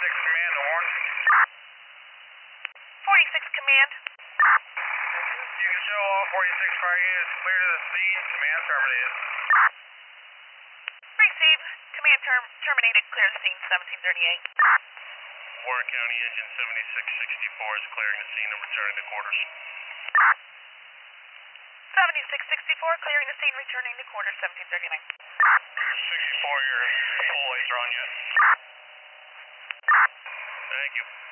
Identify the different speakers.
Speaker 1: Command to Warren.
Speaker 2: 46 Command.
Speaker 1: You can show all 46 fire units clear to the scene. Command terminated.
Speaker 2: Receive. Command terminated. Clear the scene. 1738.
Speaker 1: Warren County Engine 7664 is clearing the scene and returning to quarters.
Speaker 2: 7664 clearing the scene, returning to quarters. 1739.
Speaker 1: 64, your full lights are on yet. Thank you.